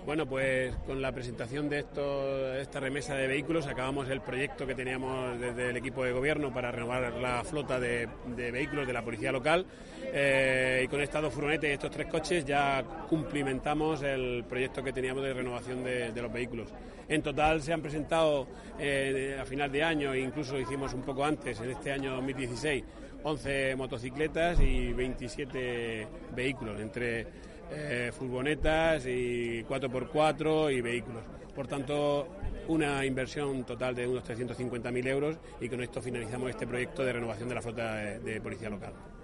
Bueno, pues con la presentación de esta remesa de vehículos acabamos el proyecto que teníamos desde el equipo de gobierno para renovar la flota de vehículos de la policía local, y con estas 2 furgonetas y estos 3 coches ya cumplimentamos el proyecto que teníamos de renovación de los vehículos. En total se han presentado a final de año, e incluso lo hicimos un poco antes, en este año 2016, 11 motocicletas y 27 vehículos, entre furgonetas y 4x4 y vehículos. Por tanto, una inversión total de unos 350.000 euros, y con esto finalizamos este proyecto de renovación de la flota de policía local.